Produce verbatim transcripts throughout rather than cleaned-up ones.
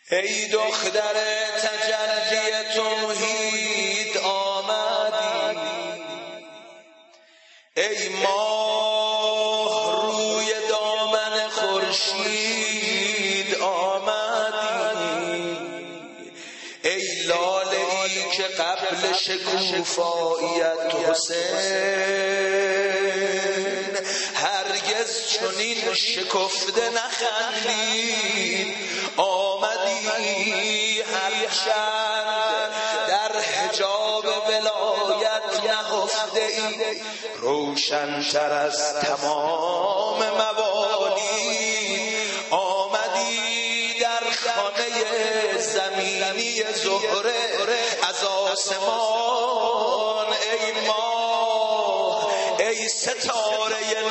ای دختر تجلی توحید آمدی، ای ماه روی دامن خورشید آمدی، ای لاله ای که قبل شکوفاییت حسین هرگز چنین شکفته نخندید، آمدی هرچند در حجاب ولایت نهفته ای، روشن‌تر از تمام موانی، آمدی در خانه زمینی زهره از آسمان، ای ماه ای ستاره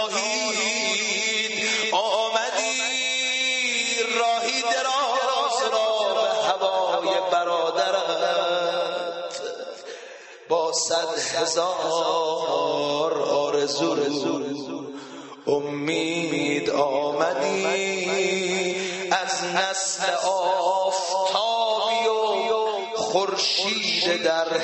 ناهید، آمدی راهی دراز را به هوای برادرت با صد هزار آرزو امید آمدی، از نسل آفتابی و خورشید در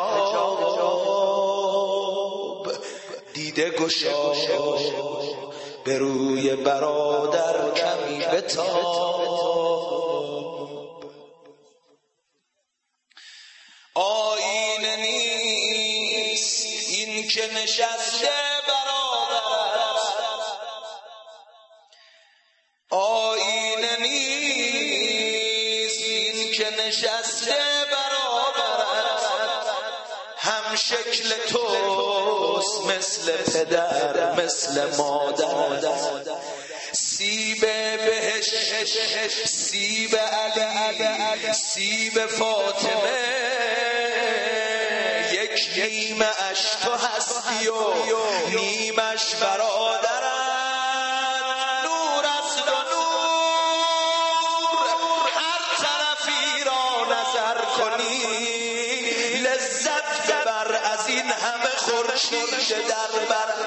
حجاب، دیده گشا به روی برادر کمی بتاب. آینه نیست این که نشسته برادرت، آینه نیست این که نشسته برادرت، هم شکل توست مثل پدر مثل مادر، سیب بهشت سیب علی سیب فاطمه، یک نیمه اش تو هستی و نیمش برادرت، نور است و نور هر طرفی را نظر کنی، لذت ببر از این همه خورشید در بر